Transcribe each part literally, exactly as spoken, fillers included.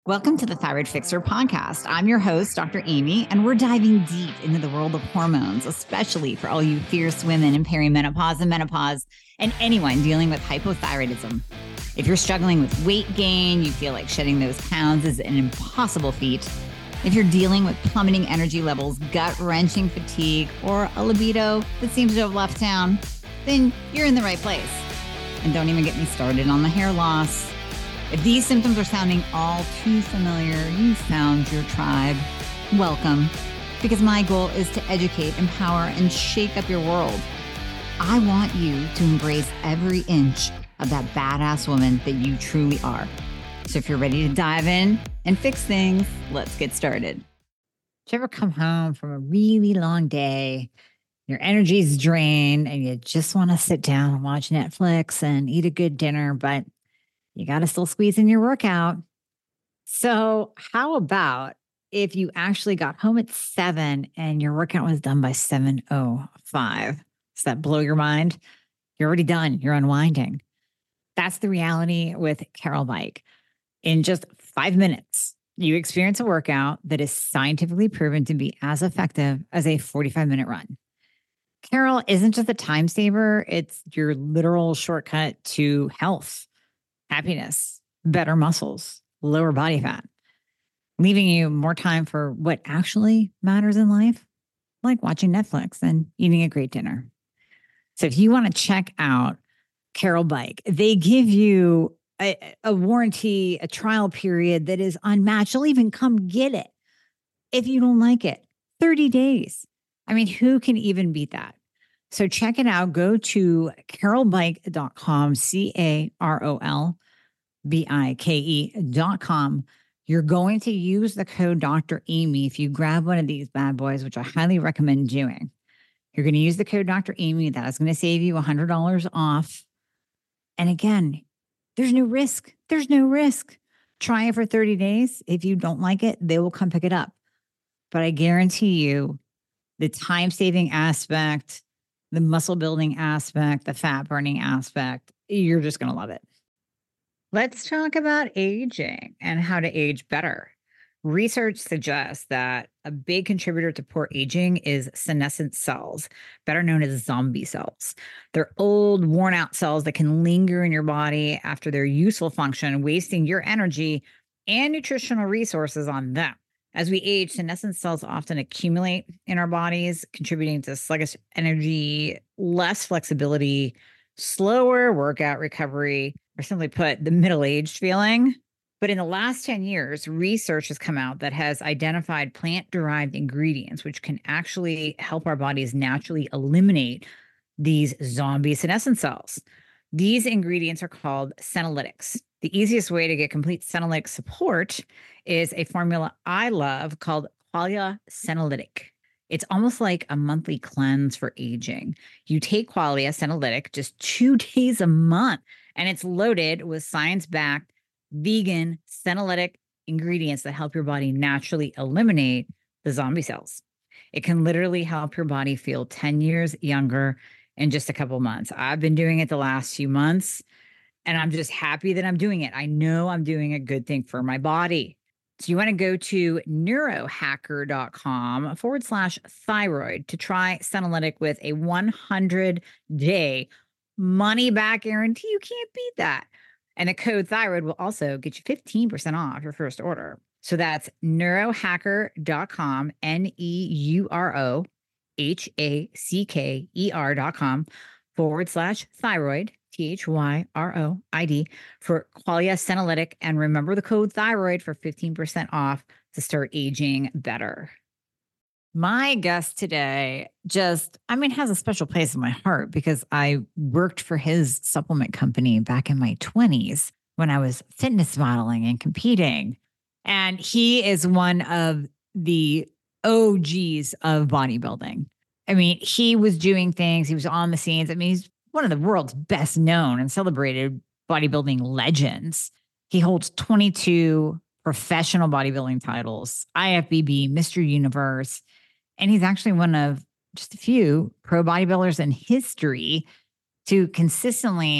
Welcome to the Thyroid Fixer podcast. I'm your host, Doctor Amy, and we're diving deep into the world of hormones, especially for all you fierce women in perimenopause and menopause, and anyone dealing with hypothyroidism. If you're struggling with weight gain, you feel like shedding those pounds is an impossible feat. If you're dealing with plummeting energy levels, gut-wrenching fatigue, or a libido that seems to have left town, then you're in the right place. And don't even get me started on the hair loss. If these symptoms are sounding all too familiar, you found your tribe. Welcome, because my goal is to educate, empower, and shake up your world. I want you to embrace every inch of that badass woman that you truly are. So if you're ready to dive in and fix things, let's get started. Did you ever come home from a really long day, your energy's drained, and you just want to sit down and watch Netflix and eat a good dinner, but you got to still squeeze in your workout? So how about if you actually got home at seven and your workout was done by seven oh five? Does that blow your mind? You're already done. You're unwinding. That's the reality with Carol Bike. In just five minutes, you experience a workout that is scientifically proven to be as effective as a forty-five minute run. Carol isn't just a time saver. It's your literal shortcut to health, happiness, better muscles, lower body fat, leaving you more time for what actually matters in life, like watching Netflix and eating a great dinner. So if you want to check out Carol Bike, they give you a, a warranty, a trial period that is unmatched. You'll even come get it if you don't like it. thirty days. I mean, who can even beat that? So check it out. Go to carol bike dot com, C A R O L B I K E dot com. You're going to use the code Doctor Amy if you grab one of these bad boys, which I highly recommend doing. You're going to use the code Doctor Amy. That is going to save you one hundred dollars off. And again, there's no risk. There's no risk. Try it for thirty days. If you don't like it, they will come pick it up. But I guarantee you the time-saving aspect, the muscle building aspect, the fat burning aspect, you're just going to love it. Let's talk about aging and how to age better. Research suggests that a big contributor to poor aging is senescent cells, better known as zombie cells. They're old, worn out cells that can linger in your body after their useful function, wasting your energy and nutritional resources on them. As we age, senescent cells often accumulate in our bodies, contributing to sluggish energy, less flexibility, slower workout recovery, or simply put, the middle-aged feeling. But in the last ten years, research has come out that has identified plant-derived ingredients, which can actually help our bodies naturally eliminate these zombie senescent cells. These ingredients are called senolytics. The easiest way to get complete senolytic support is a formula I love called Qualia Senolytic. It's almost like a monthly cleanse for aging. You take Qualia Senolytic just two days a month, and it's loaded with science-backed vegan senolytic ingredients that help your body naturally eliminate the zombie cells. It can literally help your body feel ten years younger in just a couple months. I've been doing it the last few months, and I'm just happy that I'm doing it. I know I'm doing a good thing for my body. So you want to go to neurohacker.com forward slash thyroid to try Senolytic with a one hundred day money back guarantee. You can't beat that. And the code thyroid will also get you fifteen percent off your first order. So that's neurohacker.com, N E U R O H A C K E R dot com forward slash thyroid, T H Y R O I D, for Qualia Senolytic. And remember the code thyroid for fifteen percent off to start aging better. My guest today just, I mean, has a special place in my heart because I worked for his supplement company back in my twenties when I was fitness modeling and competing. And he is one of the O Gs of bodybuilding. I mean, he was doing things, he was on the scenes. I mean, he's one of the world's best known and celebrated bodybuilding legends. He holds twenty-two professional bodybuilding titles, I F B B, Mister Universe. And he's actually one of just a few pro bodybuilders in history to consistently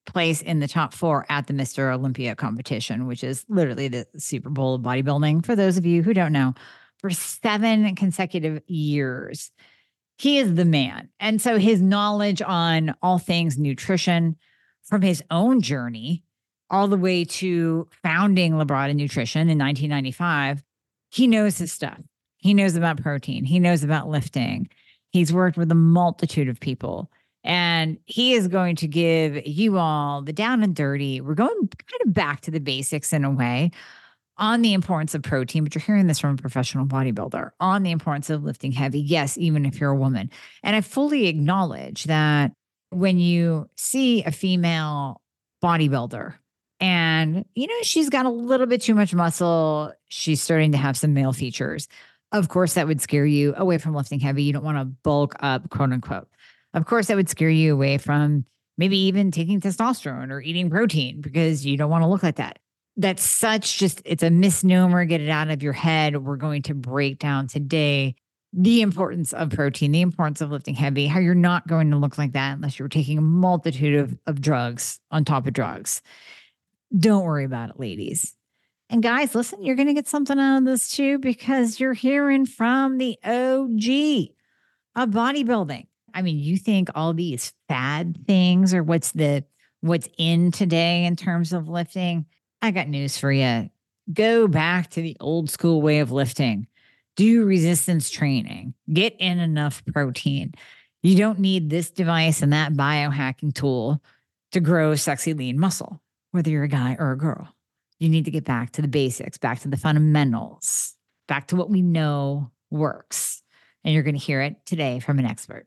place in the top four at the Mister Olympia competition, which is literally the Super Bowl of bodybuilding. For those of you who don't know, for seven consecutive years, he is the man. And so his knowledge on all things nutrition, from his own journey all the way to founding Labrada Nutrition in nineteen ninety-five, he knows his stuff. He knows about protein. He knows about lifting. He's worked with a multitude of people. And he is going to give you all the down and dirty. We're going kind of back to the basics in a way on the importance of protein, but you're hearing this from a professional bodybuilder, on the importance of lifting heavy. Yes, even if you're a woman. And I fully acknowledge that when you see a female bodybuilder and, you know, she's got a little bit too much muscle, she's starting to have some male features. Of course, that would scare you away from lifting heavy. You don't want to bulk up, quote unquote. Of course, that would scare you away from maybe even taking testosterone or eating protein because you don't want to look like that. That's such just, it's a misnomer. Get it out of your head. We're going to break down today the importance of protein, the importance of lifting heavy, how you're not going to look like that unless you're taking a multitude of, of drugs on top of drugs. Don't worry about it, ladies. And guys, listen, you're going to get something out of this too because you're hearing from the O G of bodybuilding. I mean, you think all these fad things are what's the what's in today in terms of lifting? I got news for you. Go back to the old school way of lifting. Do resistance training. Get in enough protein. You don't need this device and that biohacking tool to grow sexy lean muscle, whether you're a guy or a girl. You need to get back to the basics, back to the fundamentals, back to what we know works. And you're going to hear it today from an expert.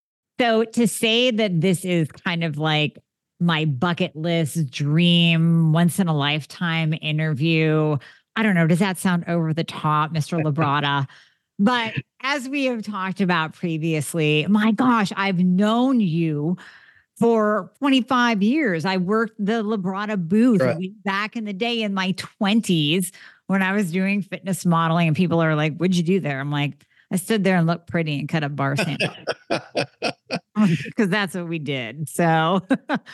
So to say that this is kind of like my bucket list dream, once in a lifetime interview, I don't know, does that sound over the top, Mister Labrada? But as we have talked about previously, my gosh, I've known you for twenty-five years. I worked the Labrada booth right. back in the day in my twenties when I was doing fitness modeling, and people are like, what'd you do there? I'm like, I stood there and looked pretty and cut up bar samples because that's what we did. So,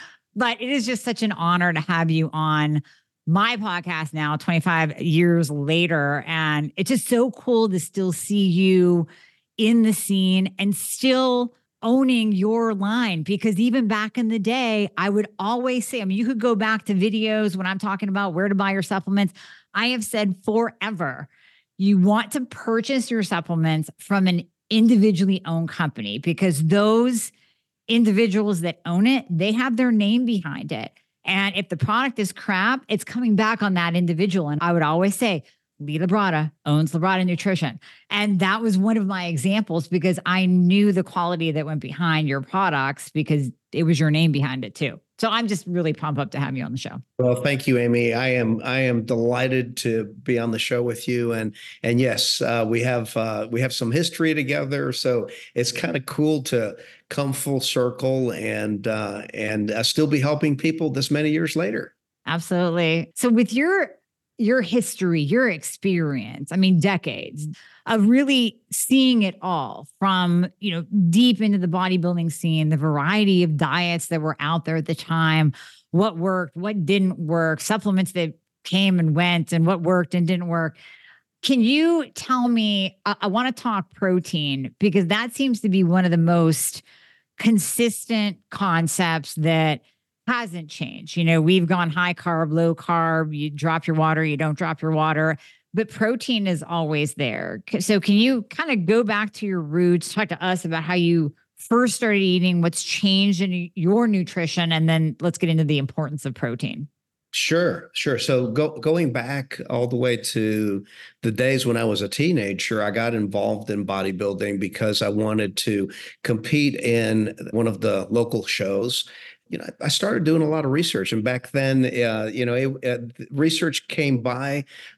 but it is just such an honor to have you on my podcast now, twenty-five years later. And it's just so cool to still see you in the scene and still owning your line, because even back in the day, I would always say, I mean, you could go back to videos when I'm talking about where to buy your supplements. I have said forever, you want to purchase your supplements from an individually owned company, because those individuals that own it, they have their name behind it. And if the product is crap, it's coming back on that individual. And I would always say, Lee Labrada owns Labrada Nutrition. And that was one of my examples, because I knew the quality that went behind your products because it was your name behind it too. So I'm just really pumped up to have you on the show. Well, thank you, Amy. I am I am delighted to be on the show with you. And and yes, uh, we have uh, we have some history together. So it's kind of cool to come full circle and uh, and uh, still be helping people this many years later. Absolutely. So with your your history, your experience, I mean, decades of really seeing it all from, you know, deep into the bodybuilding scene, the variety of diets that were out there at the time, what worked, what didn't work, supplements that came and went, and what worked and didn't work. Can you tell me, I, I want to talk protein, because that seems to be one of the most consistent concepts that hasn't changed. You know, we've gone high carb, low carb, you drop your water, you don't drop your water, but protein is always there. So can you kind of go back to your roots, talk to us about how you first started eating, what's changed in your nutrition, and then let's get into the importance of protein. Sure, sure. So go, going back all the way to the days when I was a teenager, I got involved in bodybuilding because I wanted to compete in one of the local shows. You know, I started doing a lot of research, and back then, uh, you know, it, uh, research came by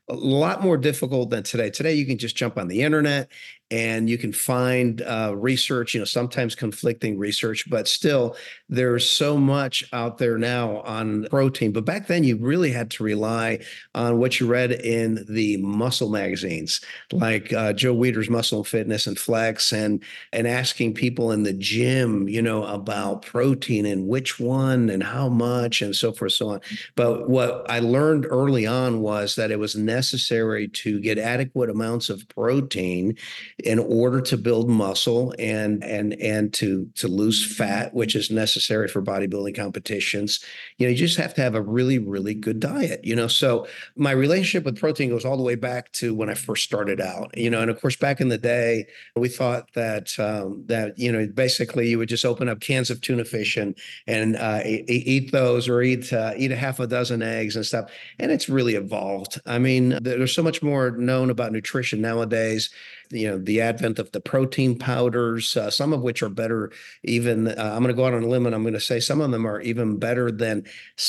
a lot more difficult than today. Today, you can just jump on the internet and you can find uh, research, you know, sometimes conflicting research, but still there's so much out there now on protein. But back then you really had to rely on what you read in the muscle magazines, like uh, Joe Weider's Muscle and Fitness and Flex, and and asking people in the gym, you know, about protein and which one and how much and so forth, so on. But what I learned early on was that it was necessary to get adequate amounts of protein in order to build muscle and and and to to lose fat, which is necessary for bodybuilding competitions. You know, you just have to have a really, really good diet, you know. So my relationship with protein goes all the way back to when I first started out, you know, and of course, back in the day, we thought that um, that, you know, basically you would just open up cans of tuna fish and and uh, eat, eat those or eat uh, eat a half a dozen eggs and stuff. And it's really evolved. I mean, there's so much more known about nutrition nowadays. You know, the advent of the protein powders, uh, some of which are better even, uh, I'm going to go out on a limb and I'm going to say some of them are even better than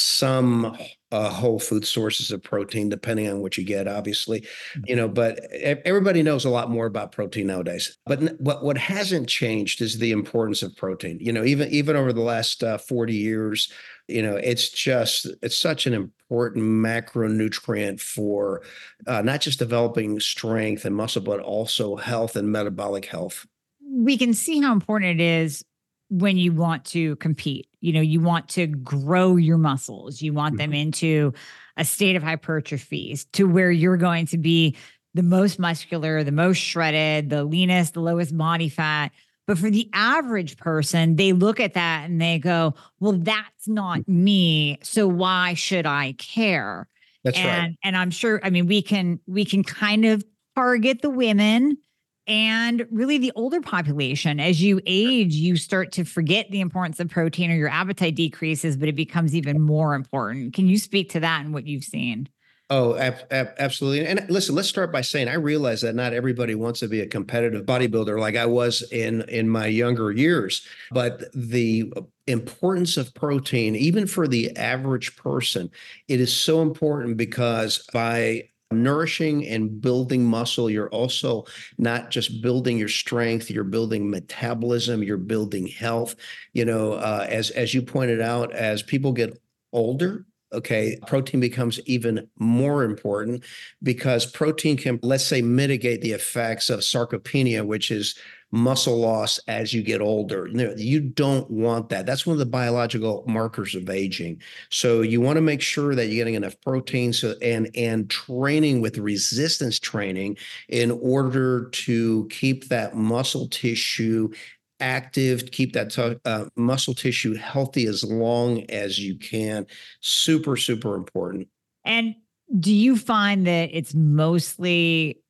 some uh, whole food sources of protein, depending on what you get, obviously, you know, but everybody knows a lot more about protein nowadays. But what, what hasn't changed is the importance of protein. You know, even, even over the last uh, forty years, you know, it's just, it's such an important macronutrient for uh, not just developing strength and muscle, but also health and metabolic health. We can see how important it is when you want to compete. You know, you want to grow your muscles. You want them into a state of hypertrophy to where you're going to be the most muscular, the most shredded, the leanest, the lowest body fat. But for the average person, they look at that and they go, well, that's not me. So why should I care? That's and, right. And I'm sure, I mean, we can, we can kind of target the women and really the older population. As you age, you start to forget the importance of protein or your appetite decreases, but it becomes even more important. Can you speak to that and what you've seen? Oh, ab- ab- absolutely. And listen, let's start by saying I realize that not everybody wants to be a competitive bodybuilder like I was in in my younger years, but the importance of protein, even for the average person, it is so important because by nourishing and building muscle, you're also not just building your strength, you're building metabolism, you're building health. You know, uh, as as you pointed out, as people get older, okay, protein becomes even more important because protein can, let's say, mitigate the effects of sarcopenia, which is muscle loss as you get older. You don't want that. That's one of the biological markers of aging. So you want to make sure that you're getting enough protein so, and, and training with resistance training in order to keep that muscle tissue active, keep that t- uh, muscle tissue healthy as long as you can. Super, super important. And do you find that it's mostly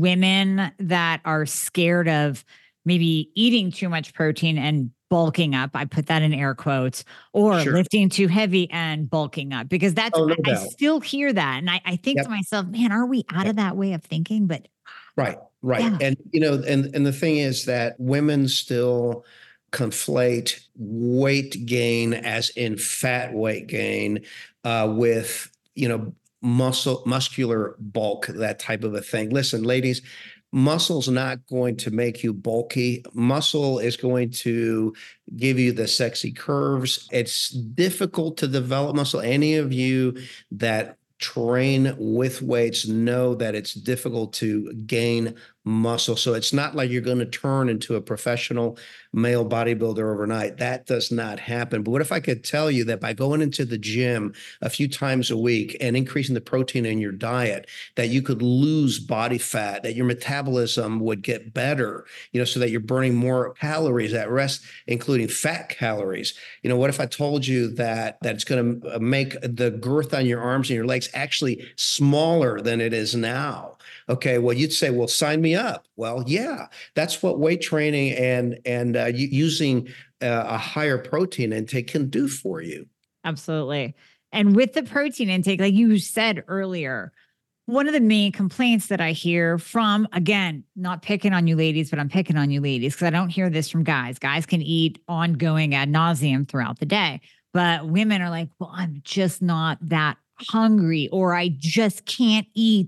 women that are scared of maybe eating too much protein and bulking up? I put that in air quotes, or Sure. lifting too heavy and bulking up, because that's, Oh, no I, I doubt. still hear that. And I, I think Yep. to myself, man, are we out of that way of thinking? But Right, right. yeah. And, you know, and, and the thing is that women still conflate weight gain as in fat weight gain uh, with, you know, muscle, muscular bulk, that type of a thing. Listen, ladies, muscle's not going to make you bulky. Muscle is going to give you the sexy curves. It's difficult to develop muscle. Any of you that train with weights know that it's difficult to gain muscle. So it's not like you're going to turn into a professional male bodybuilder overnight. That does not happen. But what if I could tell you that by going into the gym a few times a week and increasing the protein in your diet, that you could lose body fat, that your metabolism would get better, you know, so that you're burning more calories at rest, including fat calories. You know, what if I told you that that it's going to make the girth on your arms and your legs actually smaller than it is now? Okay, well, you'd say, well, sign me up. Well, yeah, that's what weight training and and uh, using uh, a higher protein intake can do for you. Absolutely. And with the protein intake, like you said earlier, one of the main complaints that I hear from, again, not picking on you ladies, but I'm picking on you ladies because I don't hear this from guys. Guys can eat ongoing ad nauseum throughout the day, but women are like, well, I'm just not that hungry, or I just can't eat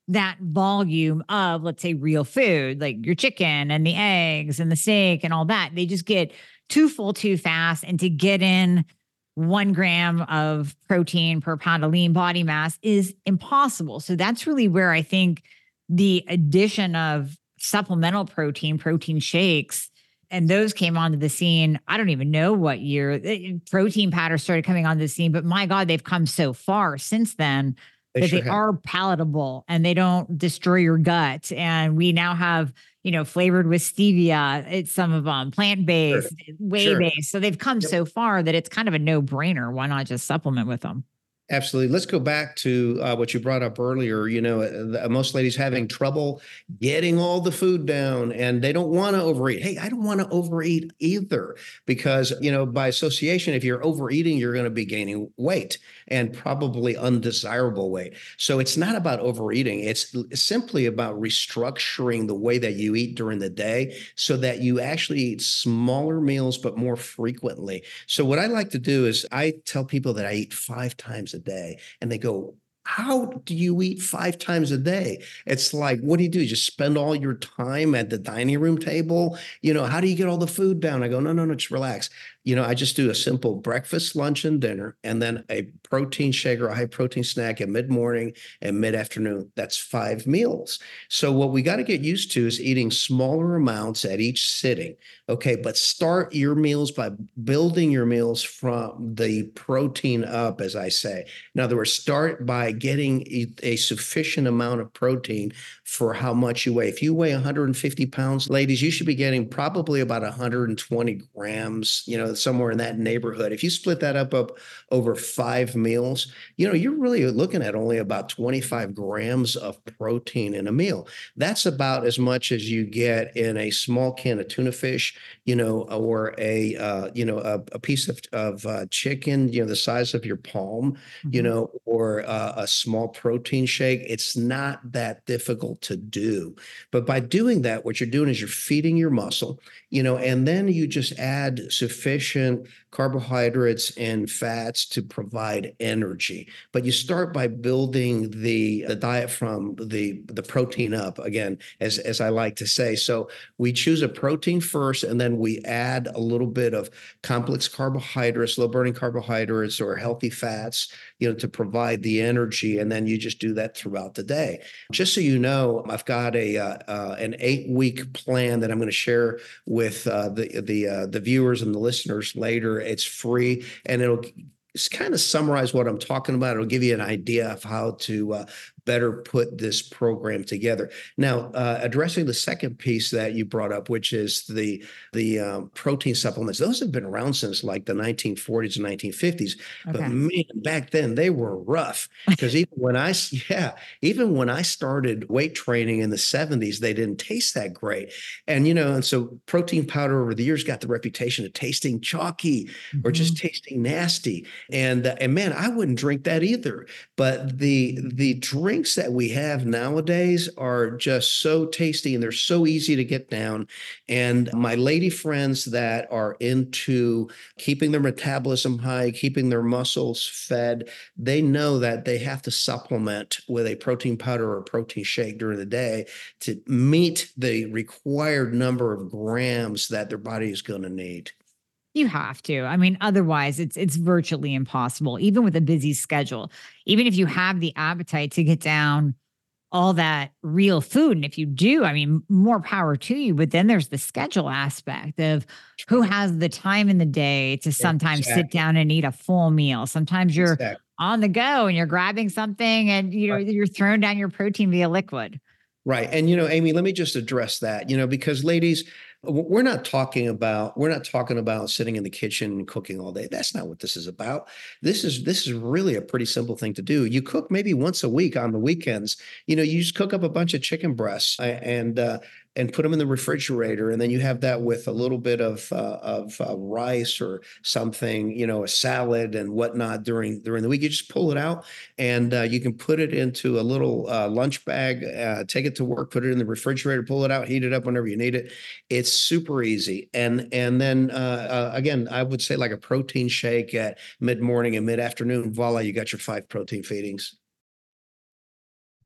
that volume of, let's say, real food, like your chicken and the eggs and the steak and all that. They just get too full too fast. And to get in one gram of protein per pound of lean body mass is impossible. So that's really where I think the addition of supplemental protein, protein shakes, and those came onto the scene. I don't even know what year protein powders started coming onto the scene, but my God, they've come so far since then They that sure they have. are palatable and they don't destroy your gut. And we now have, you know, flavored with stevia. It's some of them plant-based, Sure. whey-based. Sure. So they've come Yep. so far that it's kind of a no-brainer. Why not just supplement with them? Absolutely. Let's go back to uh, what you brought up earlier. You know, uh, most ladies having trouble getting all the food down and they don't want to overeat. Hey, I don't want to overeat either because, you know, by association, if you're overeating, you're going to be gaining weight and probably undesirable weight. So it's not about overeating. It's simply about restructuring the way that you eat during the day so that you actually eat smaller meals, but more frequently. So what I like to do is I tell people that I eat five times a day and they go, how do you eat five times a day? It's like, what do you do? You just spend all your time at the dining room table? You know, how do you get all the food down? I go, no, no, no, just relax. You know, I just do a simple breakfast, lunch, and dinner, and then a protein shake or a high protein snack at mid-morning and mid-afternoon. That's five meals. So what we got to get used to is eating smaller amounts at each sitting. Okay, but start your meals by building your meals from the protein up, as I say. In other words, start by getting a, a sufficient amount of protein for how much you weigh. If you weigh one hundred fifty pounds, ladies, you should be getting probably about one hundred twenty grams, you know, somewhere in that neighborhood. If you split that up, up over five meals, you know, you're really looking at only about twenty-five grams of protein in a meal. That's about as much as you get in a small can of tuna fish, you know, or a, uh, you know, a, a piece of, of uh, chicken, you know, the size of your palm, mm-hmm. you know, or uh, a small protein shake. It's not that difficult to do. But by doing that, what you're doing is you're feeding your muscle, you know, and then you just add sufficient carbohydrates and fats to provide energy. But you start by building the, the diet from the, the protein up, again, as, as I like to say. So we choose a protein first, and then we add a little bit of complex carbohydrates, low burning carbohydrates, or healthy fats, you know, to provide the energy. And then you just do that throughout the day. Just so you know, I've got a uh, uh, an eight week plan that I'm going to share with uh, the the uh, the viewers and the listeners later. It's free, and it'll just kind of summarize what I'm talking about. It'll give you an idea of how to uh, better put this program together. Now, uh, addressing the second piece that you brought up, which is the the um, protein supplements. Those have been around since like the nineteen forties and nineteen fifties. Okay. But man, back then they were rough because even when I yeah, even when I started weight training in the seventies, they didn't taste that great. And you know, and so protein powder over the years got the reputation of tasting chalky mm-hmm. or just tasting nasty. And uh, and man, I wouldn't drink that either. But the the drink drinks that we have nowadays are just so tasty and they're so easy to get down. And my lady friends that are into keeping their metabolism high, keeping their muscles fed, they know that they have to supplement with a protein powder or a protein shake during the day to meet the required number of grams that their body is going to need. You have to. I mean, otherwise it's it's virtually impossible, even with a busy schedule. Even if you have the appetite to get down all that real food. And if you do, I mean, more power to you. But then there's the schedule aspect of who has the time in the day to sometimes exactly. sit down and eat a full meal. Sometimes you're exactly. on the go and you're grabbing something and you know, right. you're throwing down your protein via liquid. Right. And, you know, Amy, let me just address that, you know, because ladies, we're not talking about, we're not talking about sitting in the kitchen and cooking all day. That's not what this is about. This is, this is really a pretty simple thing to do. You cook maybe once a week on the weekends, you know, you just cook up a bunch of chicken breasts and, uh, and put them in the refrigerator. And then you have that with a little bit of, uh, of uh, rice or something, you know, a salad and whatnot during, during the week. You just pull it out and uh, you can put it into a little uh, lunch bag, uh, take it to work, put it in the refrigerator, pull it out, heat it up whenever you need it. It's super easy. And, and then uh, uh, again, I would say like a protein shake at mid-morning and mid-afternoon, voila, you got your five protein feedings.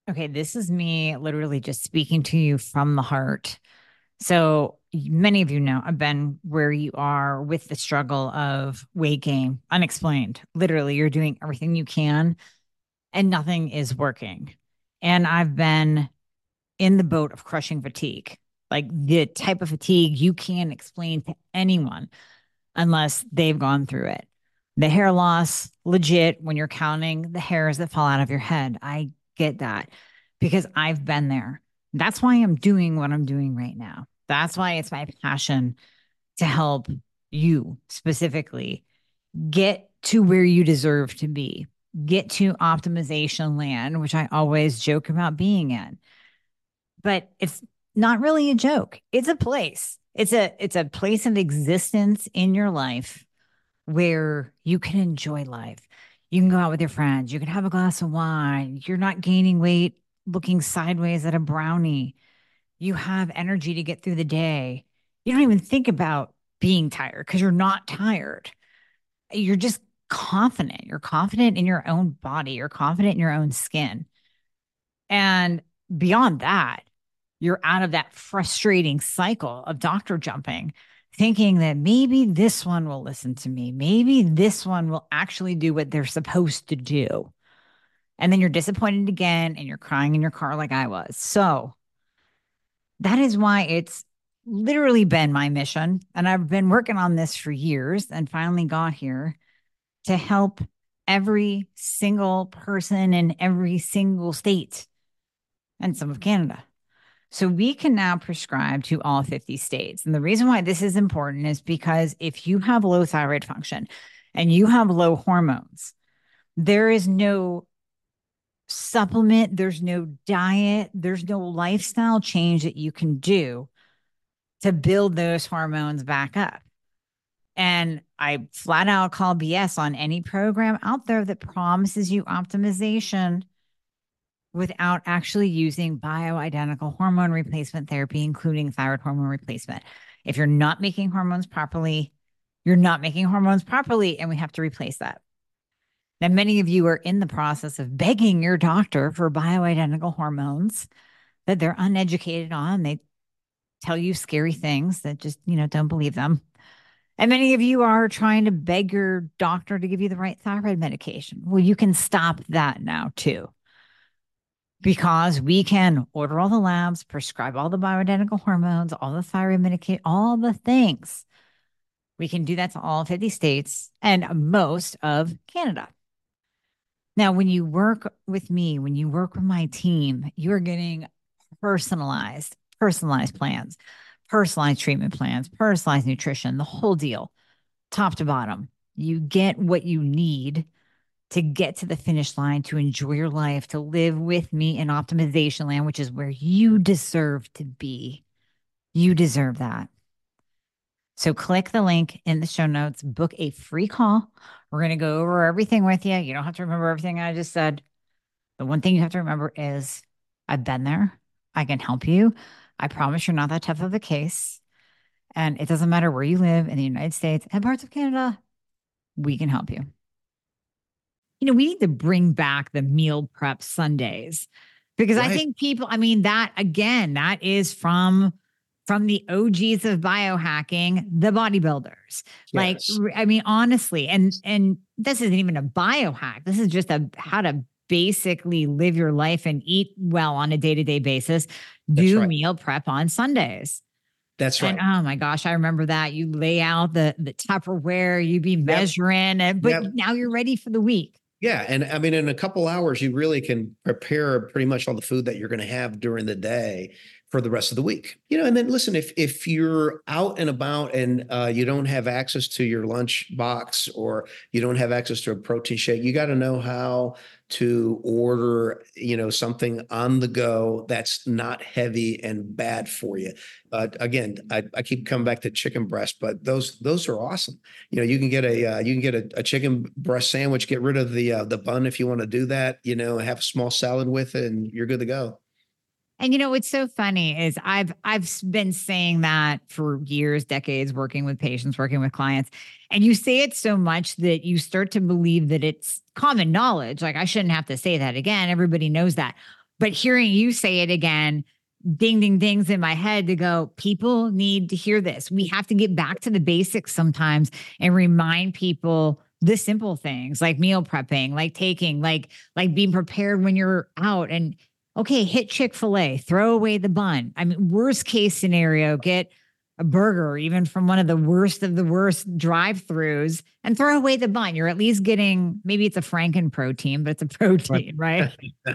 Okay, this is me literally just speaking to you from the heart. So many of you know I've been where you are with the struggle of weight gain, unexplained. Literally, you're doing everything you can and nothing is working. And I've been in the boat of crushing fatigue, like the type of fatigue you can't explain to anyone unless they've gone through it. The hair loss, legit, when you're counting the hairs that fall out of your head. I get that because I've been there. That's why I'm doing what I'm doing right now. That's why it's my passion to help you specifically get to where you deserve to be, get to optimization land, which I always joke about being in. But it's not really a joke. It's a place. It's a it's a place of existence in your life where you can enjoy life. You can go out with your friends. You can have a glass of wine. You're not gaining weight looking sideways at a brownie. You have energy to get through the day. You don't even think about being tired because you're not tired. You're just confident. You're confident in your own body. You're confident in your own skin. And beyond that, you're out of that frustrating cycle of doctor jumping, thinking that maybe this one will listen to me. Maybe this one will actually do what they're supposed to do. And then you're disappointed again and you're crying in your car like I was. So that is why it's literally been my mission. And I've been working on this for years and finally got here to help every single person in every single state and some of Canada. So we can now prescribe to all fifty states. And the reason why this is important is because if you have low thyroid function and you have low hormones, there is no supplement, there's no diet, there's no lifestyle change that you can do to build those hormones back up. And I flat out call B S on any program out there that promises you optimization without actually using bioidentical hormone replacement therapy, including thyroid hormone replacement. If you're not making hormones properly, you're not making hormones properly, and we have to replace that. Now, many of you are in the process of begging your doctor for bioidentical hormones that they're uneducated on. They tell you scary things that just, you know, don't believe them. And many of you are trying to beg your doctor to give you the right thyroid medication. Well, you can stop that now too, because we can order all the labs, prescribe all the bioidentical hormones, all the thyroid medication, all the things. We can do that to all fifty states and most of Canada. Now, when you work with me, when you work with my team, you're getting personalized, personalized plans, personalized treatment plans, personalized nutrition, the whole deal, top to bottom. You get what you need to get to the finish line, to enjoy your life, to live with me in optimization land, which is where you deserve to be. You deserve that. So click the link in the show notes, book a free call. We're going to go over everything with you. You don't have to remember everything I just said. The one thing you have to remember is I've been there. I can help you. I promise you're not that tough of a case. And it doesn't matter where you live in the United States and parts of Canada, we can help you. You know, we need to bring back the meal prep Sundays because right. I think people, I mean, that again, that is from, from the O Gs of biohacking, the bodybuilders. Yes. Like, I mean, honestly, and, and this isn't even a biohack. This is just a, how to basically live your life and eat well on a day-to-day basis. Do right. meal prep on Sundays. That's right. And oh my gosh, I remember that. You lay out the, the Tupperware, you be measuring, yep. but yep. now you're ready for the week. Yeah. And I mean, in a couple hours, you really can prepare pretty much all the food that you're going to have during the day for the rest of the week. You know, and then listen, if if you're out and about and uh, you don't have access to your lunch box or you don't have access to a protein shake, you got to know how to order, you know, something on the go that's not heavy and bad for you. Uh, again, I, I keep coming back to chicken breast, but those those are awesome. You know, you can get a uh, you can get a, a chicken breast sandwich, get rid of the uh, the bun if you want to do that. You know, have a small salad with it, and you're good to go. And you know, what's so funny is I've I've been saying that for years, decades, working with patients, working with clients. And you say it so much that you start to believe that it's common knowledge. Like I shouldn't have to say that again. Everybody knows that. But hearing you say it again, ding, ding, dings in my head to go, people need to hear this. We have to get back to the basics sometimes and remind people the simple things like meal prepping, like taking, like, like being prepared when you're out and okay, hit Chick-fil-A, throw away the bun. I mean, worst case scenario, get a burger, even from one of the worst of the worst drive-throughs and throw away the bun. You're at least getting, maybe it's a Franken protein, but it's a protein, right?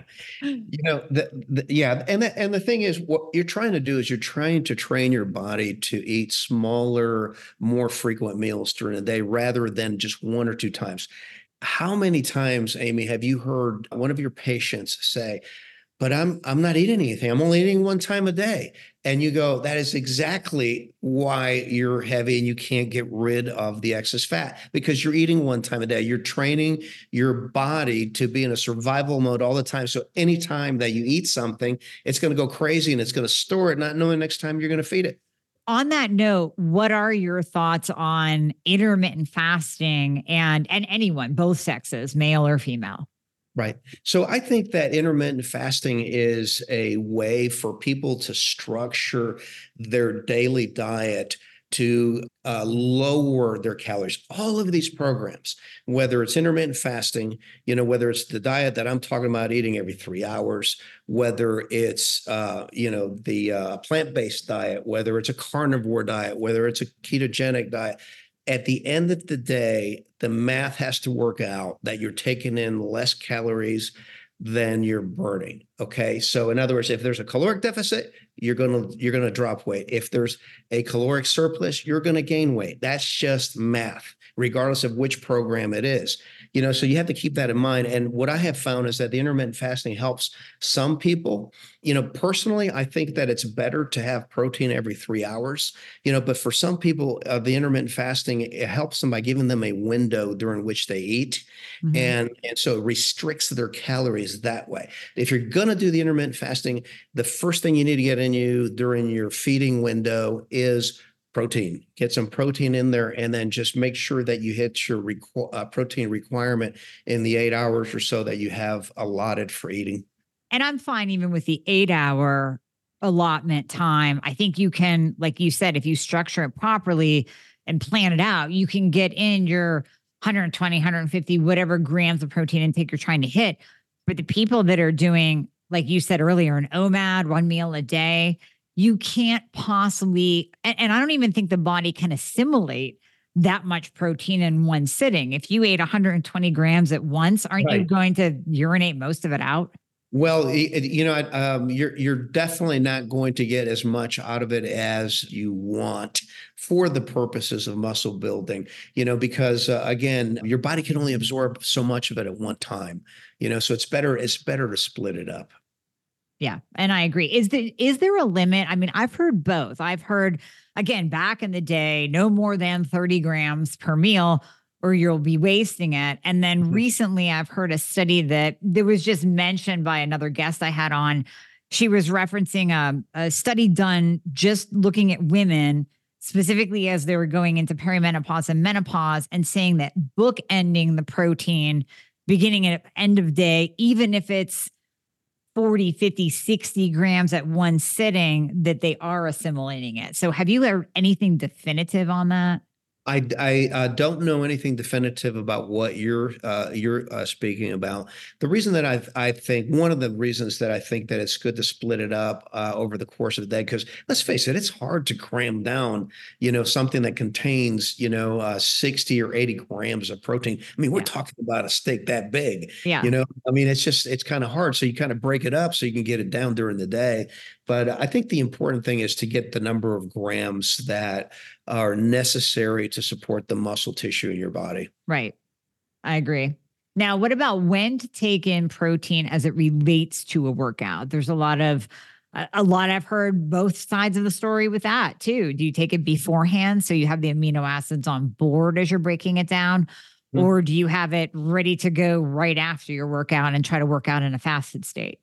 You know, the, the, yeah. And the, and the thing is, what you're trying to do is you're trying to train your body to eat smaller, more frequent meals during the day rather than just one or two times. How many times, Amy, have you heard one of your patients say, but I'm I'm not eating anything. I'm only eating one time a day. And you go, that is exactly why you're heavy and you can't get rid of the excess fat because you're eating one time a day. You're training your body to be in a survival mode all the time. So anytime that you eat something, it's going to go crazy and it's going to store it, not knowing next time you're going to feed it. On that note, what are your thoughts on intermittent fasting and and anyone, both sexes, male or female? Right. So I think that intermittent fasting is a way for people to structure their daily diet to uh, lower their calories. All of these programs, whether it's intermittent fasting, you know, whether it's the diet that I'm talking about, eating every three hours, whether it's, uh, you know, the uh, plant-based diet, whether it's a carnivore diet, whether it's a ketogenic diet, at the end of the day, the math has to work out that you're taking in less calories than you're burning. Okay. So in other words, if there's a caloric deficit, you're going to, you're going to drop weight. If there's a caloric surplus, you're going to gain weight. That's just math, regardless of which program it is. You know, so you have to keep that in mind. And what I have found is that the intermittent fasting helps some people. You know, personally, I think that it's better to have protein every three hours, you know, but for some people, uh, the intermittent fasting, it helps them by giving them a window during which they eat. Mm-hmm. And, and so it restricts their calories that way. If you're going to do the intermittent fasting, the first thing you need to get in you during your feeding window is protein. Get some protein in there and then just make sure that you hit your requ- uh, protein requirement in the eight hours or so that you have allotted for eating. And I'm fine even with the eight hour allotment time. I think you can, like you said, if you structure it properly and plan it out, you can get in your one twenty, one fifty, whatever grams of protein intake you're trying to hit. But the people that are doing, like you said earlier, an O M A D, one meal a day, you can't possibly, and, and I don't even think the body can assimilate that much protein in one sitting. If you ate one hundred twenty grams at once, aren't right. you going to urinate most of it out? Well, you know, um, you're you're definitely not going to get as much out of it as you want for the purposes of muscle building, you know, because uh, again, your body can only absorb so much of it at one time, you know, so it's better, it's better to split it up. Yeah. And I agree. Is there, is there a limit? I mean, I've heard both. I've heard, again, back in the day, no more than thirty grams per meal or you'll be wasting it. And then mm-hmm. recently I've heard a study that there was just mentioned by another guest I had on. She was referencing a, a study done just looking at women specifically as they were going into perimenopause and menopause and saying that bookending the protein beginning at end of day, even if it's forty, fifty, sixty grams at one sitting, that they are assimilating it. So have you heard anything definitive on that? I, I uh, don't know anything definitive about what you're uh, you're uh, speaking about. The reason that I I think one of the reasons that I think that it's good to split it up uh, over the course of the day, because let's face it, it's hard to cram down, you know, something that contains, you know, uh, sixty or eighty grams of protein. I mean, we're yeah. talking about a steak that big, yeah. you know, I mean, it's just, it's kind of hard. So you kind of break it up so you can get it down during the day. But I think the important thing is to get the number of grams that are necessary to support the muscle tissue in your body. Right. I agree. Now, what about when to take in protein as it relates to a workout? There's a lot of, a lot I've heard both sides of the story with that too. Do you take it beforehand so you have the amino acids on board as you're breaking it down? Mm-hmm. Or do you have it ready to go right after your workout and try to work out in a fasted state?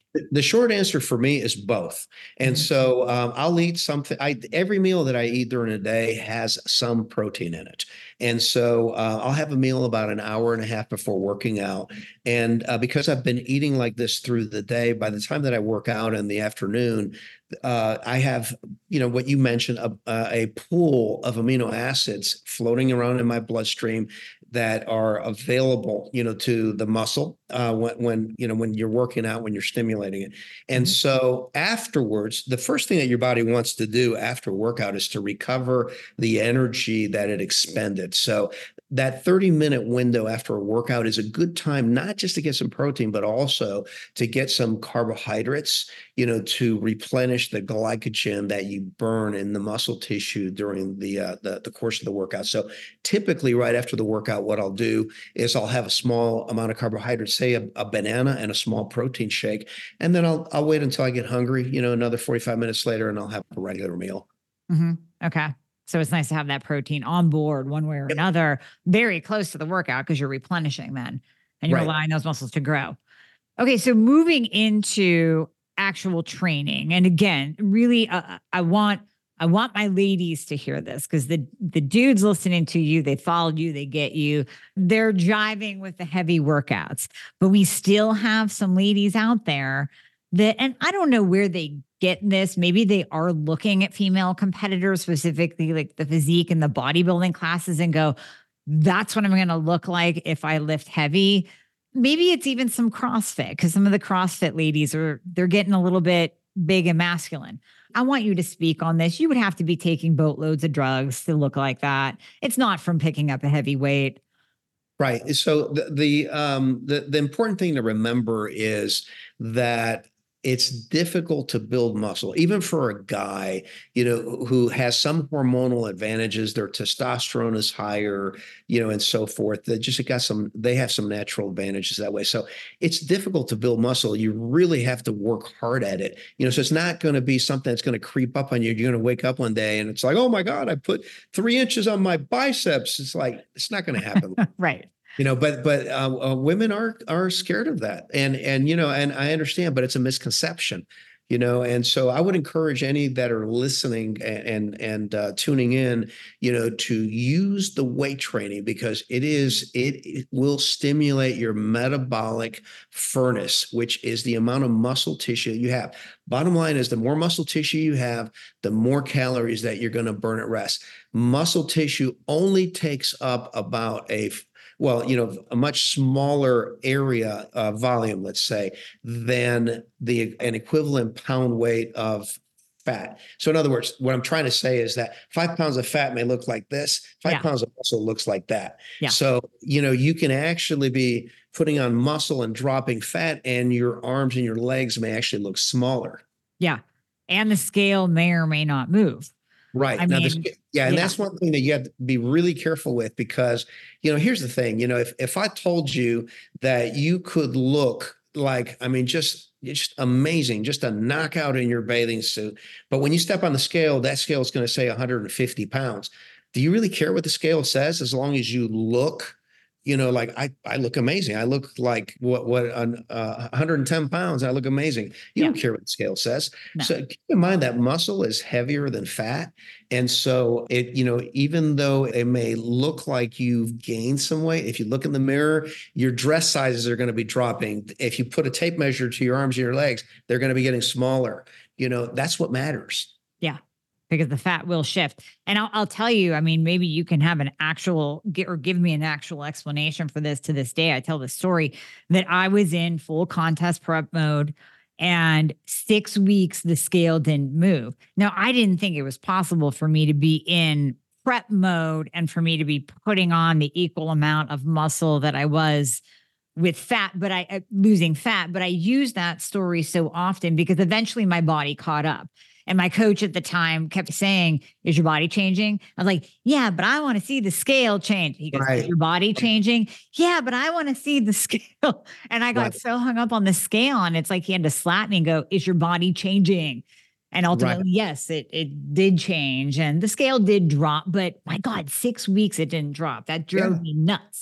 The short answer for me is both. And Mhm. so um, I'll eat something. I every meal that I eat during the day has some protein in it. And so uh, I'll have a meal about an hour and a half before working out. And uh, because I've been eating like this through the day, by the time that I work out in the afternoon, uh, I have, you know, what you mentioned, a, a pool of amino acids floating around in my bloodstream that are available, you know, to the muscle uh, when, when, you know, when you're working out, when you're stimulating it. And Mhm. so afterwards, the first thing that your body wants to do after workout is to recover the energy that it expended. So that thirty minute window after a workout is a good time, not just to get some protein, but also to get some carbohydrates, you know, to replenish the glycogen that you burn in the muscle tissue during the, uh, the, the course of the workout. So typically right after the workout, what I'll do is I'll have a small amount of carbohydrates, say a, a banana and a small protein shake, and then I'll I'll wait until I get hungry, you know, another forty-five minutes later, and I'll have a regular meal. Mhm. Okay. So it's nice to have that protein on board one way or Yep. another, very close to the workout because you're replenishing then and you're Right. allowing those muscles to grow. Okay. So moving into actual training. And again, really, uh, I want, I want my ladies to hear this because the, the dudes listening to you, they followed you, they get you, they're jiving with the heavy workouts, but we still have some ladies out there that, and I don't know where they get this. Maybe they are looking at female competitors, specifically like the physique and the bodybuilding classes, and go, that's what I'm going to look like if I lift heavy. Maybe it's even some CrossFit because some of the CrossFit ladies are, they're getting a little bit big and masculine. I want you to speak on this. You would have to be taking boatloads of drugs to look like that. It's not from picking up a heavy weight. Right. So the the um the the important thing to remember is that it's difficult to build muscle, even for a guy, you know, who has some hormonal advantages. Their testosterone is higher, you know, and so forth. They just got some, they have some natural advantages that way. So it's difficult to build muscle. You really have to work hard at it. You know, so it's not going to be something that's going to creep up on you. You're going to wake up one day and it's like, oh my God, I put three inches on my biceps. It's like, it's not going to happen. Right. You know, but but uh, uh, women are are scared of that, and and you know, and I understand, but it's a misconception, you know, and so I would encourage any that are listening and and, and uh, tuning in, you know, to use the weight training because it is it, it will stimulate your metabolic furnace, which is the amount of muscle tissue you have. Bottom line is, the more muscle tissue you have, the more calories that you're going to burn at rest. Muscle tissue only takes up about a well, you know, a much smaller area uh, volume, let's say, than the an equivalent pound weight of fat. So in other words, what I'm trying to say is that five pounds of fat may look like this, five Yeah. pounds of muscle looks like that. Yeah. So, you know, you can actually be putting on muscle and dropping fat, and your arms and your legs may actually look smaller. Yeah. And the scale may or may not move. Right. I Now, mean, this, yeah, and yeah. that's one thing that you have to be really careful with because, you know, here's the thing, you know, if, if I told you that you could look like, I mean, just, just amazing, just a knockout in your bathing suit, but when you step on the scale, that scale is going to say one hundred fifty pounds. Do you really care what the scale says as long as you look, you know, like I, I look amazing. I look like what, what, uh, one hundred ten pounds. I look amazing. You Yeah. don't care what the scale says. No. So keep in mind that muscle is heavier than fat. And so it, you know, even though it may look like you've gained some weight, if you look in the mirror, your dress sizes are going to be dropping. If you put a tape measure to your arms and your legs, they're going to be getting smaller. You know, that's what matters. Yeah. Because the fat will shift. And I'll, I'll tell you, I mean, maybe you can have an actual get or give me an actual explanation for this. To this day, I tell the story that I was in full contest prep mode and six weeks, the scale didn't move. Now, I didn't think it was possible for me to be in prep mode and for me to be putting on the equal amount of muscle that I was with fat, but I uh, losing fat, but I use that story so often because eventually my body caught up. And my coach at the time kept saying, is your body changing? I was like, yeah, but I want to see the scale change. He goes, Right. is your body changing? Yeah, but I want to see the scale. And I got Right. so hung up on the scale. And it's like he had to slap me and go, is your body changing? And ultimately, Right. yes, it it did change. And the scale did drop. But my God, six weeks it didn't drop. That drove Yeah. me nuts.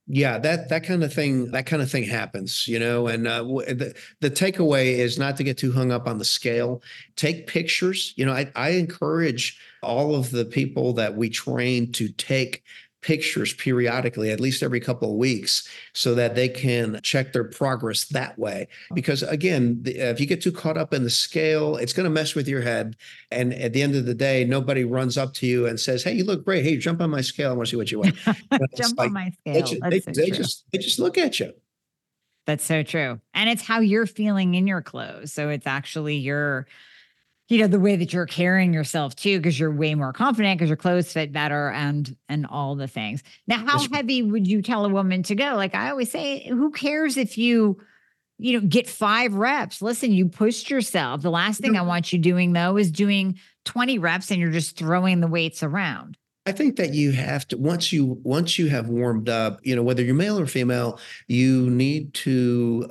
Yeah, that that kind of thing, that kind of thing happens, you know. And uh, w- the the takeaway is not to get too hung up on the scale. Take pictures. You know, I I encourage all of the people that we train to take pictures periodically, at least every couple of weeks, so that they can check their progress that way. Because again, the, if you get too caught up in the scale, it's going to mess with your head. And at the end of the day, nobody runs up to you and says, "Hey, you look great. Hey, jump on my scale. I want to see what you weigh." But it's Jump on like my they scale. just, they, That's so they true. just they just look at you. That's so true. And it's how you're feeling in your clothes. So it's actually your, you know, the way that you're carrying yourself too, because you're way more confident because your clothes fit better and and all the things. Now, how That's heavy would you tell a woman to go? Like I always say, who cares if you, you know, get five reps? Listen, you pushed yourself. The last thing I want you doing though is doing twenty reps and you're just throwing the weights around. I think that you have to once you once you have warmed up, you know, whether you're male or female, you need to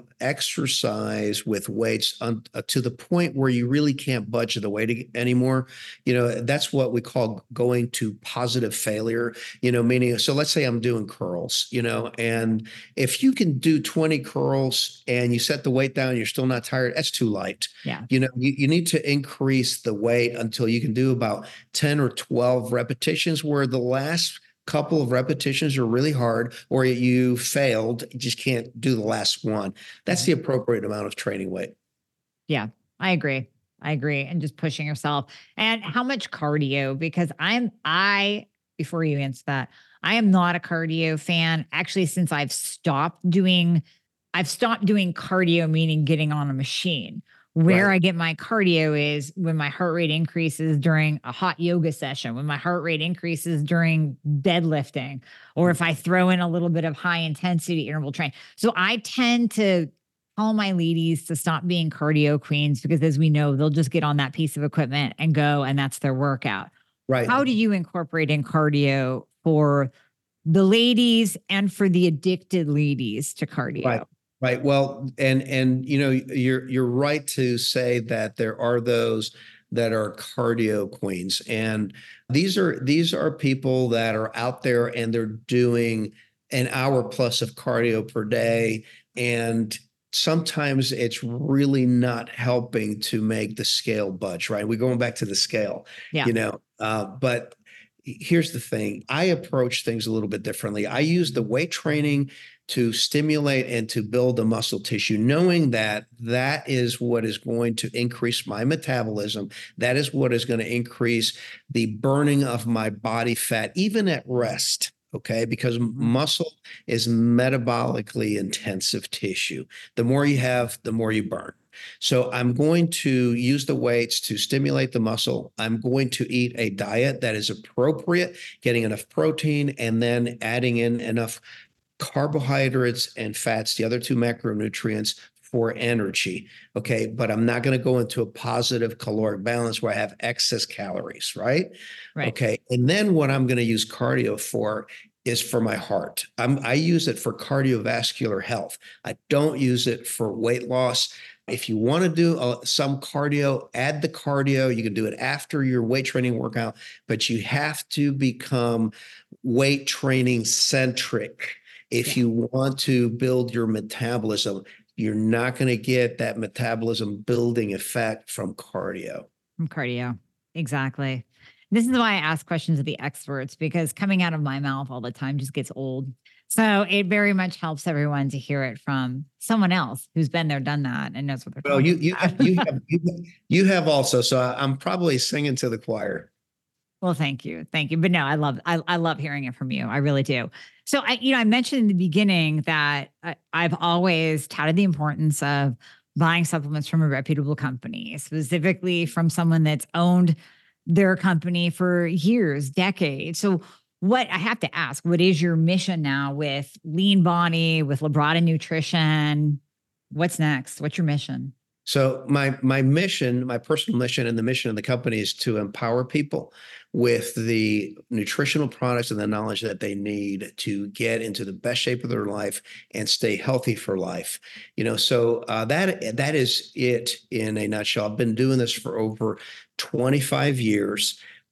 exercise with weights on, uh, to the point where you really can't budge the weight ag- anymore. You know, that's what we call going to positive failure, you know, meaning, so let's say I'm doing curls, you know, and if you can do twenty curls and you set the weight down, you're still not tired, that's too light. Yeah. You know, you, you need to increase the weight until you can do about ten or twelve repetitions, where the last couple of repetitions are really hard, or you failed, you just can't do the last one. That's the appropriate amount of training weight. Yeah, I agree. I agree. And just pushing yourself. And how much cardio? Because I'm, I, before you answer that, I am not a cardio fan. Actually, since I've stopped doing, I've stopped doing cardio, meaning getting on a machine. Where Right. I get my cardio is when my heart rate increases during a hot yoga session, when my heart rate increases during deadlifting, or if I throw in a little bit of high intensity interval training. So I tend to tell my ladies to stop being cardio queens because, as we know, they'll just get on that piece of equipment and go, and that's their workout. Right. How do you incorporate in cardio for the ladies and for the addicted ladies to cardio? Right. Right. Well, and and you know, you're you're right to say that there are those that are cardio queens. And these are these are people that are out there and they're doing an hour plus of cardio per day. And sometimes it's really not helping to make the scale budge, right? We're going back to the scale, Yeah. you know. Uh, but here's the thing. I approach things a little bit differently. I use the weight training to stimulate and to build the muscle tissue, knowing that that is what is going to increase my metabolism. That is what is going to increase the burning of my body fat, even at rest. Okay, because Mhm. muscle is metabolically intensive tissue. The more you have, the more you burn. So I'm going to use the weights to stimulate the muscle. I'm going to eat a diet that is appropriate, getting enough protein, and then adding in enough carbohydrates and fats, the other two macronutrients, for energy. Okay. But I'm not going to go into a positive caloric balance where I have excess calories, right? Right. Okay. And then what I'm going to use cardio for is for my heart. I'm, I use it for cardiovascular health. I don't use it for weight loss. If you want to do uh, some cardio, add the cardio. You can do it after your weight training workout, but you have to become weight training centric. If Yeah. you want to build your metabolism, you're not going to get that metabolism building effect from cardio. From cardio. Exactly. This is why I ask questions of the experts, because coming out of my mouth all the time just gets old. So it very much helps everyone to hear it from someone else who's been there, done that, and knows what they're Well, talking you you about. you have you, you have also, so I'm probably singing to the choir. Well, thank you. Thank you. But no, I love, I, I love hearing it from you. I really do. So I, you know, I mentioned in the beginning that I, I've always touted the importance of buying supplements from a reputable company, specifically from someone that's owned their company for years, decades. So what I have to ask, what is your mission now with Lean Body, with Labrada Nutrition? What's next? What's your mission? So my my mission, my personal mission, and the mission of the company is to empower people with the nutritional products and the knowledge that they need to get into the best shape of their life and stay healthy for life. You know, so uh, that that is it in a nutshell. I've been doing this for over twenty-five years.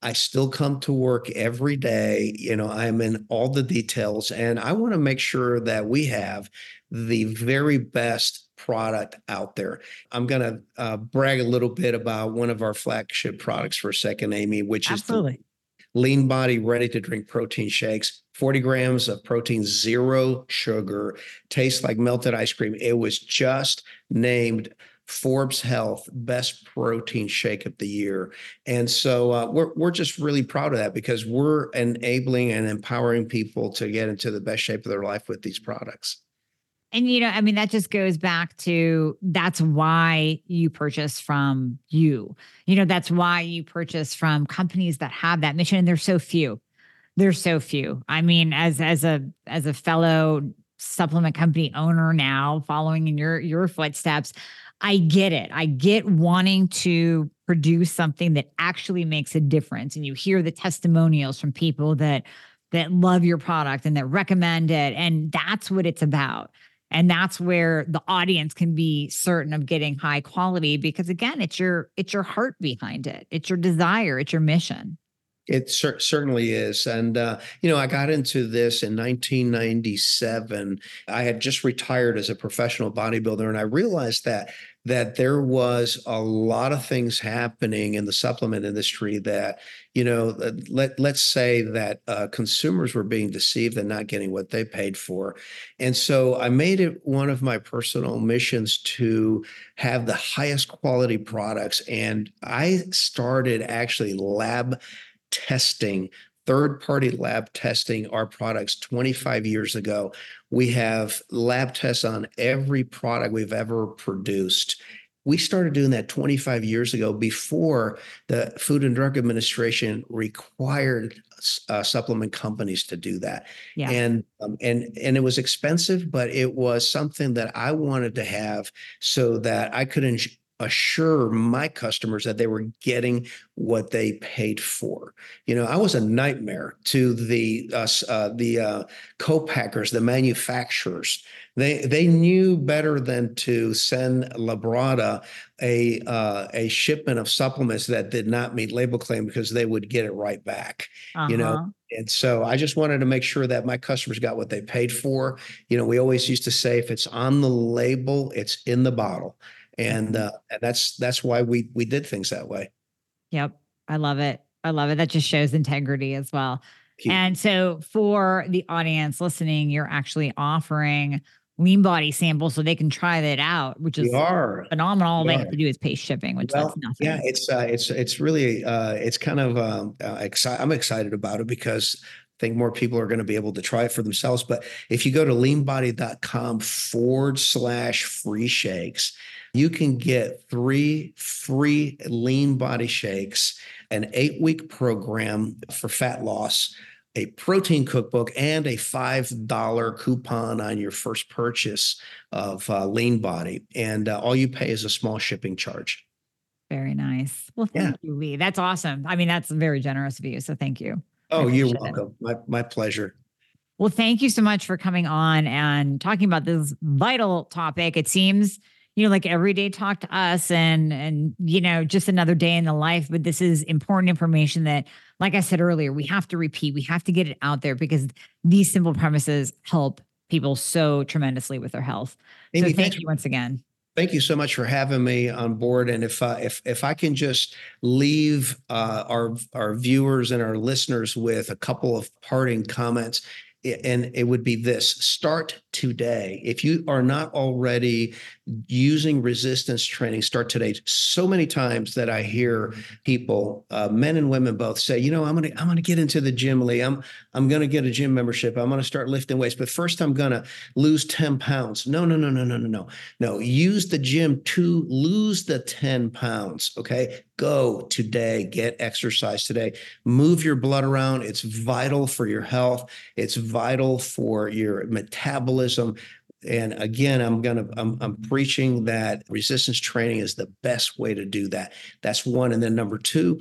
I still come to work every day. You know, I'm in all the details, and I want to make sure that we have the very best product out there. I'm going to uh, brag a little bit about one of our flagship products for a second, Amy, which is the Absolutely. Lean Body Ready to Drink Protein Shakes. forty grams of protein, zero sugar, tastes like melted ice cream. It was just named Forbes Health Best Protein Shake of the Year. And so uh, we're, we're just really proud of that because we're enabling and empowering people to get into the best shape of their life with these products. And, you know, I mean, that just goes back to that's why you purchase from you. You know, that's why you purchase from companies that have that mission. And there's so few. There's so few. I mean, as as a as a fellow supplement company owner now, following in your your footsteps, I get it. I get wanting to produce something that actually makes a difference. And you hear the testimonials from people that that love your product and that recommend it. And that's what it's about. And that's where the audience can be certain of getting high quality because again, it's your it's your heart behind it. It's your desire. It's your mission. It cer- certainly is. And, uh, you know, I got into this in nineteen ninety-seven. I had just retired as a professional bodybuilder, and I realized that that there was a lot of things happening in the supplement industry that, you know, let, let's say that uh, consumers were being deceived and not getting what they paid for. And so I made it one of my personal missions to have the highest quality products. And I started actually lab testing, third-party lab testing our products twenty-five years ago. We have lab tests on every product we've ever produced. We started doing that twenty-five years ago before the Food and Drug Administration required uh, supplement companies to do that. Yeah. And, um, and, and it was expensive, but it was something that I wanted to have so that I could ensure assure my customers that they were getting what they paid for. You know, I was a nightmare to the uh, uh, the uh, co-packers, the manufacturers. They they knew better than to send Labrada a uh, a shipment of supplements that did not meet label claim because they would get it right back. Uh-huh. You know. And so I just wanted to make sure that my customers got what they paid for. You know, we always used to say, if it's on the label, it's in the bottle. And uh, and that's that's why we we did things that way. Yep. I love it. I love it. That just shows integrity as well. And so for the audience listening, you're actually offering Lean Body samples so they can try that out, which is phenomenal. All they have to do is pay shipping, which well, that's nothing. Yeah, it's uh, it's it's really uh, it's kind of um, uh, exci- I'm excited about it because I think more people are going to be able to try it for themselves. But if you go to leanbody.com forward slash free shakes, you can get three free Lean Body shakes, an eight-week program for fat loss, a protein cookbook, and a five dollar coupon on your first purchase of uh, Lean Body. And uh, all you pay is a small shipping charge. Very nice. Well, thank yeah. you, Lee. That's awesome. I mean, that's very generous of you. So thank you. Oh, you're welcome. My, my pleasure. Well, thank you so much for coming on and talking about this vital topic. It seems, you know, like everyday talk to us and, and, you know, just another day in the life. But this is important information that, like I said earlier, we have to repeat. We have to get it out there because these simple premises help people so tremendously with their health. Amy, so thank you once again. Thank you so much for having me on board. And if uh, if if I can just leave uh, our our viewers and our listeners with a couple of parting comments, and it would be this: start today. If you are not already using resistance training, start today. So many times that I hear people, uh, men and women both, say, you know, I'm gonna I'm gonna get into the gym, Lee. I'm I'm gonna get a gym membership. I'm gonna start lifting weights, but first I'm gonna lose ten pounds. No, no, no, no, no, no, no. No, use the gym to lose the ten pounds. Okay. Go today, get exercise today, move your blood around. It's vital for your health. It's vital for your metabolism. And again, I'm gonna I'm I'm preaching that resistance training is the best way to do that. That's one. And then number two,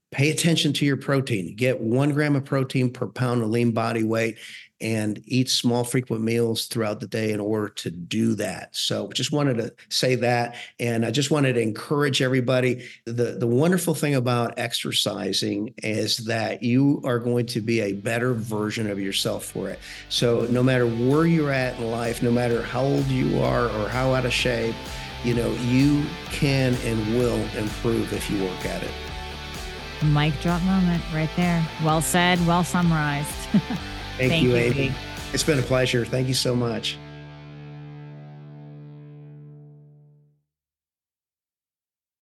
pay attention to your protein. Get one gram of protein per pound of lean body weight and eat small, frequent meals throughout the day in order to do that. So just wanted to say that. And I just wanted to encourage everybody. The, the wonderful thing about exercising is that you are going to be a better version of yourself for it. So no matter where you're at in life, no matter how old you are or how out of shape, you know, you can and will improve if you work at it. Mic drop moment right there. Well said, well summarized. Thank, Thank you, Amy. It's been a pleasure. Thank you so much.